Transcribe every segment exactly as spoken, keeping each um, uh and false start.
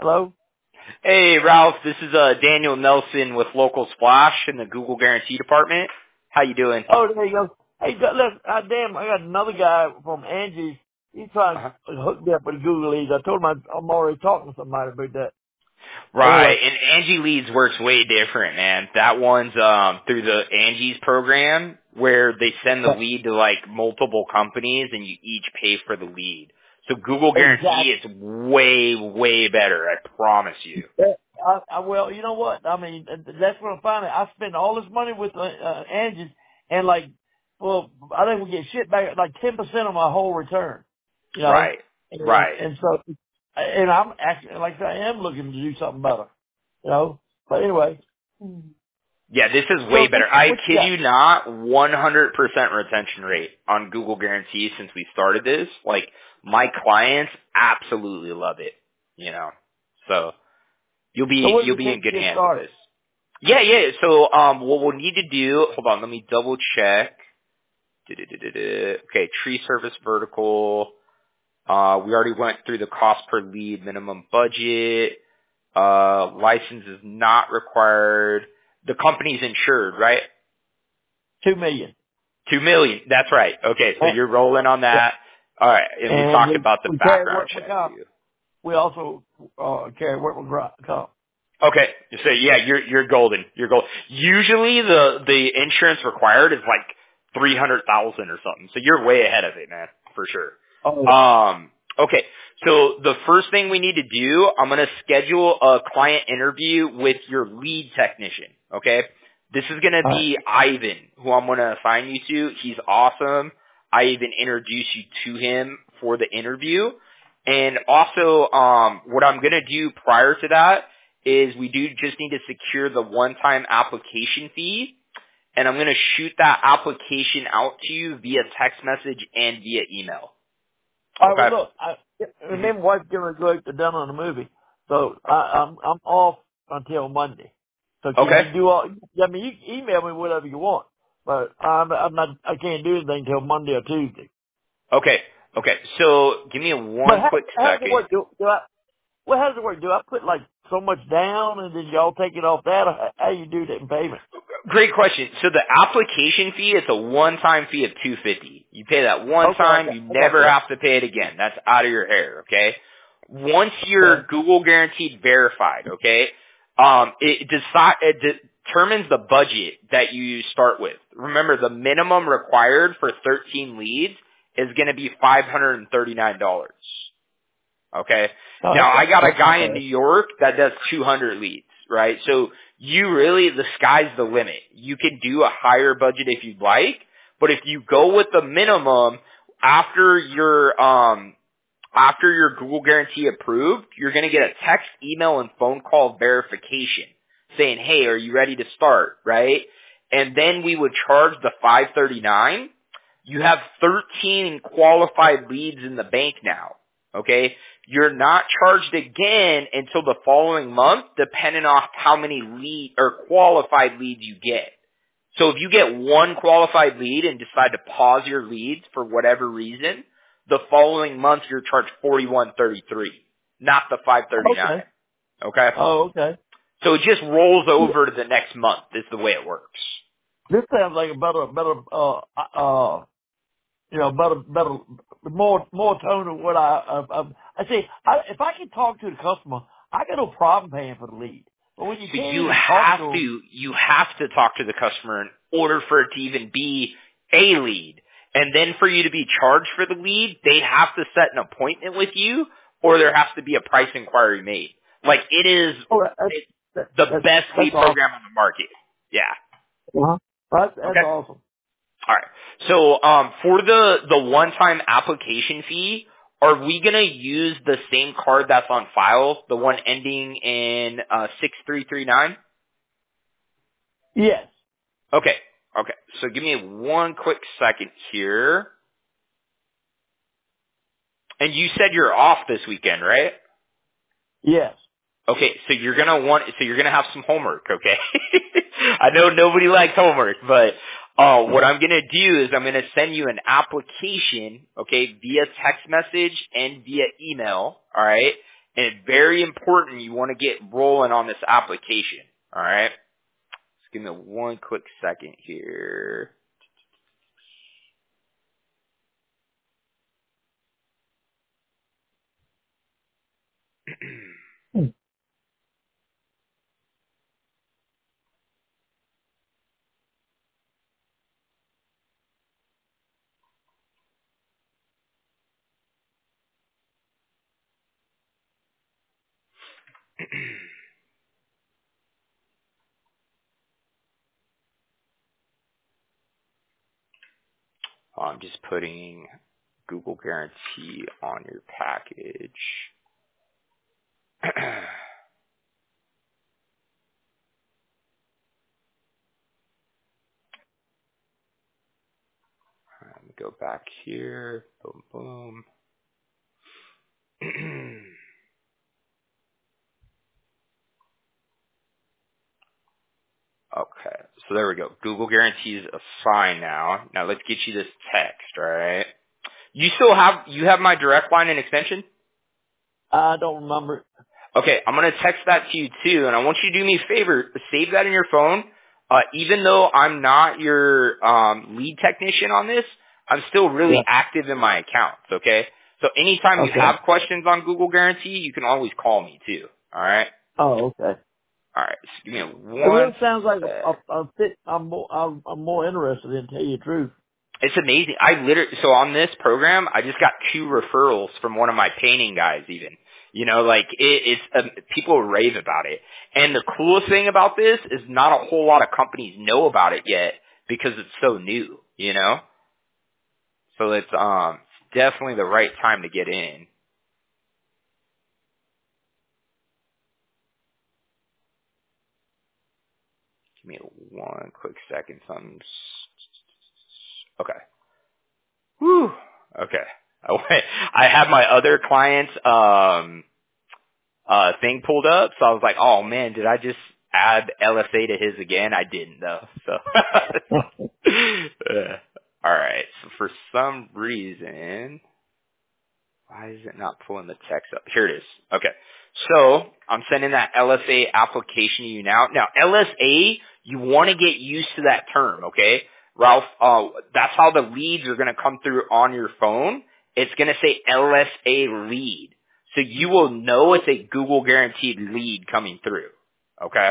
Hello? Hey, Ralph, this is uh, Daniel Nelson with Local Splash in the Google Guarantee Department. How you doing? Oh, there you go. Hey, go- look, uh, damn, I got another guy from Angie's. He's trying Uh-huh. to hook me up with Google Leads. I told him I, I'm already talking to somebody about that. Right, Anyway. and Angie Leads works way different, man. That one's um through the Angie's program where they send the lead to like multiple companies and you each pay for the lead. So Google Guarantee Exactly. is way, way better, I promise you. Yeah, I, I, well, you know what? I mean, that's what I'm finding. I spend all this money with uh, uh, Angie's, and like, well, I think we get shit back like ten percent of my whole return. You know, Right, and, right. and so, and I'm actually like I said, I am looking to do something better. You know, but anyway. Yeah, this is So way what, better. I what you kid got? you not, one hundred percent retention rate on Google Guarantee since we started this. Like, my clients absolutely love it, you know. So, you'll So be, what does you'll it be in take to good get hands with started? this. Yeah, yeah. So, um, what we'll need to do, hold on, let me double check. Du-du-du-du-du. Okay, tree service vertical. Uh, we already went through the cost per lead minimum budget. Uh, license is not required. The company's insured, right? Two million. Two million. That's right. Okay, so And, you're rolling on that. All right, and we and talked we, about the we carry background workman check comp. too. We also uh, carry workman gro- comp. Okay, so yeah, you're you're golden. You're gold. Usually the the insurance required is like three hundred thousand or something. So you're way ahead of it, man, for sure. Oh, Um, okay, so the first thing we need to do, I'm gonna schedule a client interview with your lead technician. Okay, this is gonna all right. be Ivan, who I'm gonna assign you to. He's awesome. I even introduce you to him for the interview. And also, um, what I'm gonna do prior to that is we do just need to secure the one-time application fee, and I'm going to shoot that application out to you via text message and via email. All right. Okay? Well, look. I, hmm remember, wife's getting ready to go out to dinner on the movie, so I, I'm I'm off until Monday. So can Okay? you do all? I mean, you can email me whatever you want, but I'm I'm not. I can't do anything until Monday or Tuesday. Okay. Okay. So give me But one how quick how does it second. work? Do, do I? Well, how does it work? Do I put like so much down and then y'all take it off that? Or how how you do that in payment? Great question. So the application fee is a one-time fee of two hundred fifty dollars. You pay that one Okay, I time, got, you I got never that. have to pay it again. That's out of your hair, okay? Once you're Okay. Google Guaranteed verified, okay, um, it, decide, it determines the budget that you start with. Remember, the minimum required for thirteen leads is going to be five hundred thirty-nine dollars. Okay. Oh, Now that's I got that's a not guy in bad. New York that does two hundred leads, right? So you really, the sky's the limit. You can do a higher budget if you'd like, but if you go with the minimum after your, um, after your Google Guarantee approved, you're going to get a text, email, and phone call verification saying, hey, are you ready to start, right? And then we would charge the five thirty-nine. You have thirteen qualified leads in the bank now, okay? You're not charged again until the following month, depending on how many lead or qualified leads you get. So if you get one qualified lead and decide to pause your leads for whatever reason, the following month you're charged forty-one thirty-three, not the five thirty-nine. Okay. Okay? Oh, okay. So it just rolls over to the next month is the way it works. This sounds like a better, better, uh, uh, you know, better, better, more, more tone of what I, I, I, I see. I, if I can talk to the customer, I got no problem paying for the lead. But when you So can't you even talk have to them, to, you have to talk to the customer in order for it to even be a lead. And then for you to be charged for the lead, they have to set an appointment with you or there has to be a price inquiry made. Like it is oh, that's, it's that, the that's, best that's lead awesome. program on the market. Yeah. Uh-huh. That's, that's Okay. awesome. All right. So um, for the the one time application fee, are we gonna use the same card that's on file, the one ending in uh, six three three nine? Yes. Okay. Okay. So give me one quick second here. And you said you're off this weekend, right? Yes. Okay, so you're gonna want, so you're gonna have some homework, okay? I know nobody likes homework, but uh, what I'm gonna do is I'm gonna send you an application, okay, via text message and via email, all right? And it's very important you want to get rolling on this application. All right? Just give me one quick second here. I'm just putting Google Guarantee on your package. Let me go back here. Boom, boom. Okay, so there we go. Google Guarantees assigned now. Now let's get you this text, all right? You still have, you have my direct line and extension? I don't remember it. Okay, I'm going to text that to you too, and I want you to do me a favor. Save that in your phone. Uh, even though I'm not your um, lead technician on this, I'm still really Yeah. active in my accounts, okay? So anytime you Okay. have questions on Google Guarantee, you can always call me too, all right? Oh, okay. All right, just give me It one really sounds like sec. a, a, a fit. I'm more, I'm, I'm more interested in, tell you the truth. It's amazing. I literally, so on this program, I just got two referrals from one of my painting guys even. You know, like, it, it's, um, people rave about it. And the coolest thing about this is not a whole lot of companies know about it yet because it's so new, you know? So it's, um, definitely the right time to get in. Give me one quick second. Something. Okay. Whew. Okay. I went- I have my other clients, um, uh thing pulled up, so I was like, oh man, did I just add L S A to his again? I didn't though. So uh, all right. So for some reason, why is it not pulling the text up? Here it is. Okay. So I'm sending that L S A application to you now. Now L S A, you want to get used to that term, okay? Ralph, uh, that's how the leads are going to come through on your phone. It's going to say L S A lead. So you will know it's a Google guaranteed lead coming through. Okay?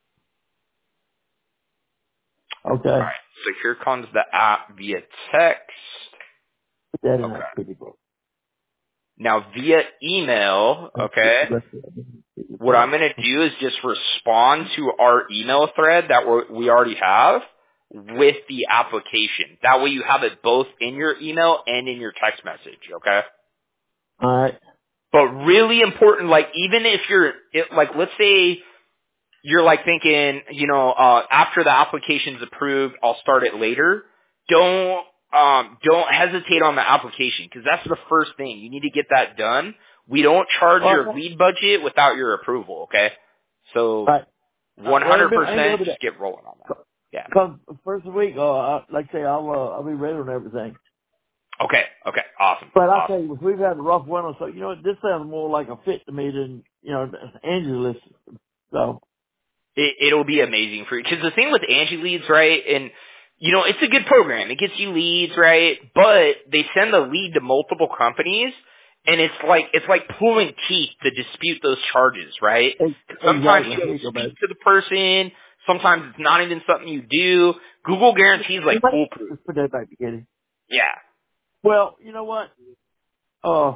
Okay. Alright. So here comes the app via text. Put that in Okay. that pretty book. Now via email, okay, what I'm going to do is just respond to our email thread that we're, we already have with the application. That way you have it both in your email and in your text message, okay? All right. But really important, like even if you're, it, like let's say you're like thinking, you know, uh, after the application's approved, I'll start it later. Don't, um, don't hesitate on the application because that's the first thing. You need to get that done. We don't charge All your right. lead budget without your approval, okay? So Right. Uh, well, I ain't gonna one hundred percent be just that. get rolling on that. Yeah. Cause first of the week, uh, I, like I say, I'll, uh, I'll be ready on everything. Okay, okay, awesome, But I tell awesome. you, we've had a rough winter, so you know this sounds more like a fit to me than you know Angeles. So It, it'll be amazing for you. Because the thing with Angie Leads, right, and, you know, it's a good program. It gets you leads, right, but they send the lead to multiple companies, and it's like, it's like pulling teeth to dispute those charges, right? ex- 'Cause sometimes exactly, you here don't you go, speak baby. to the person, sometimes it's not even something you do. Google guarantees, You like, might foolproof. just put that back together. Yeah, Well, you know what? Uh,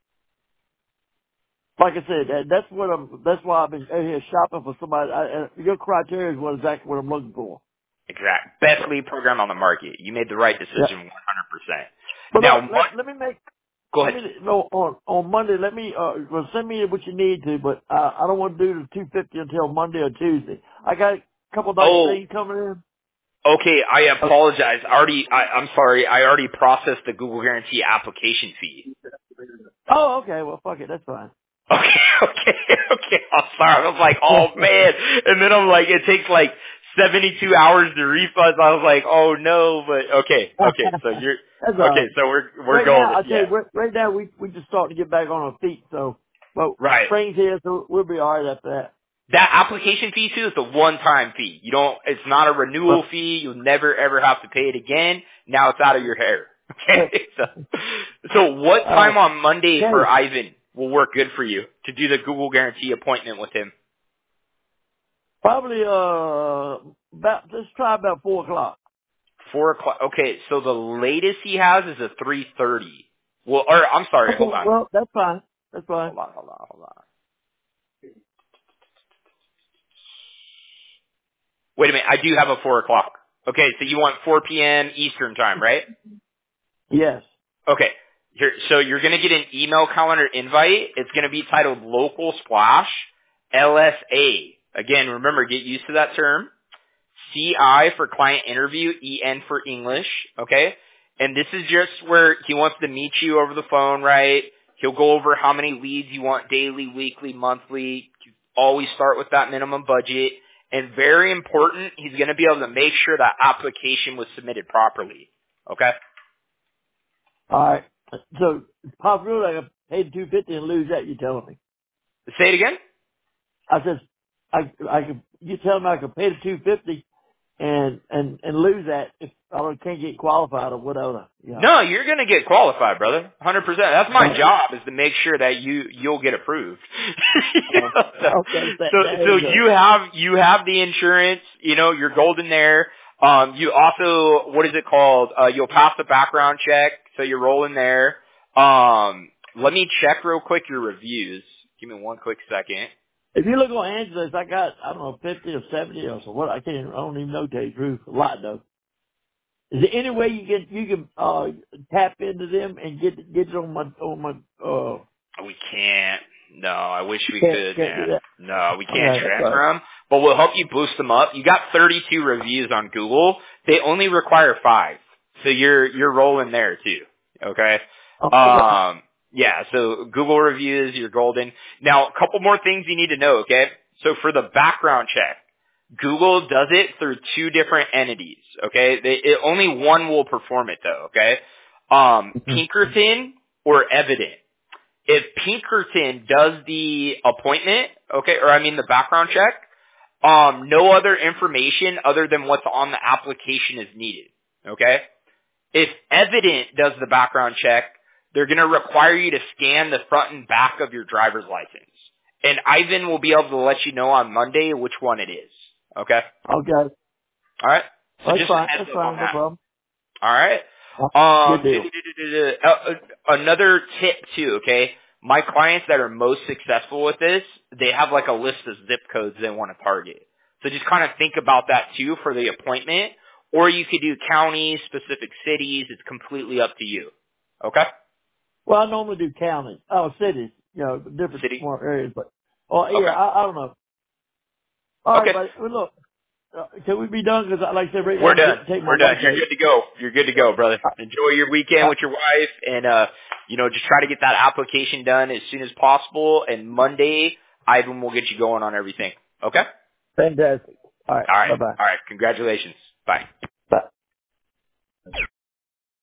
like I said, that, that's what I'm. That's why I've been out here shopping for somebody. I, uh, your criteria is what exactly what I'm looking for. exactly. Best So, lead program on the market. You made the right yeah. decision one hundred percent. But Now, uh, one, let let me make go let ahead. me know on on Monday. Let me uh well, send me what you need to, but uh, I don't want to do the two fifty until Monday or Tuesday. I got a couple nice Oh, things coming in. okay, I Uh, apologize. I already, I, I'm sorry. I already processed the Google Guarantee application fee. oh, okay. Well, fuck it. That's fine. Okay, okay, okay. I'm sorry. I was like, oh man. And then I'm like, it takes like seventy-two hours to refund. I was like, oh no, but okay, okay. So that's you're, all okay, right. so we're, we're Right now, golden. I tell Yeah. you, right, right now we we just starting to get back on our feet. So but Right. spring's here, so we'll be all right after that. That application fee too is a one-time fee. You don't. It's not a renewal But, fee. You'll never ever have to pay it again. Now it's out of your hair. Okay. So, so what uh, time on Monday okay. for Ivan will work good for you to do the Google Guarantee appointment with him? Probably, uh, about, let's try about four o'clock. Four o'clock. Okay. So the latest he has is a three thirty. Well, or I'm sorry. Okay, Hold on. well, that's fine. That's fine. Hold on. Hold on. Hold on. Wait a minute. I do have a four o'clock. Okay. So you want four p.m. Eastern time, right? Yes. Okay. Here, so you're going to get an email calendar invite. It's going to be titled Local Splash L S A. Again, remember, get used to that term. C I for client interview, E N for English. Okay. And this is just where he wants to meet you over the phone, right? He'll go over how many leads you want daily, weekly, monthly. You always start with that minimum budget. And very important, he's going to be able to make sure that application was submitted properly. Okay? All right. So, possibility I could pay two fifty and lose that, you're telling me. Say it again? I said, I, I could, you tell me I could pay the two fifty and, and, and lose that if I can't get qualified or whatever, you know. No, you're gonna get qualified, brother. one hundred percent. That's my Uh, job, is to make sure that you you'll get approved. You know, so, okay, that, so that so is a, you have you have the insurance. You know, you're golden there. Um, you also, what is it called? Uh, you'll pass the background check, so you're rolling there. Um, let me check real quick your reviews. Give me one quick second. if you look on Angeles, I got, I don't know, fifty or seventy or so. What, I can't, I don't even know, to tell you the truth. A lot though. Is there any way you can, you can, uh, tap into them and get, get it on my, on my, uh, We can't. No, I wish we can't, could, can't do man. that? No, we can't Okay, that's all right. transfer them, but we'll help you boost them up. You got thirty-two reviews on Google. They only require five. So you're, you're rolling there too. Okay? Okay. Um, yeah, so Google reviews, you're golden. Now, a couple more things you need to know, okay? So for the background check, Google does it through two different entities, okay? They, it, only one will perform it though, okay? Um, Pinkerton or Evident. If Pinkerton does the appointment, okay, or I mean the background check, um, no other information other than what's on the application is needed, okay? If Evident does the background check, they're going to require you to scan the front and back of your driver's license. And Ivan will be able to let you know on Monday which one it is, okay? Okay. All right? So That's just a fine. heads That's up on fine. No that. problem. All right? Good Um, deal. uh, uh, another tip too, okay? My clients that are most successful with this, they have like a list of zip codes they want to target. So just kind of think about that too for the appointment. Or you could do counties, specific cities. It's completely up to you. Okay? Well, I normally do counties. Oh, cities. You know, different City? more areas, but, oh, yeah, Okay. I, I don't know. All right, Okay. buddy. Well, look, uh, can we be done? Because, like I said, right now We're I'm done. getting to take my We're done. wife You're out. good to go. You're good to go, brother. Uh, Enjoy your weekend uh, with your wife and, uh, you know, just try to get that application done as soon as possible. And Monday, Ivan will get you going on everything. Okay? fantastic. All right. All right. Bye-bye. All right. Congratulations. Bye.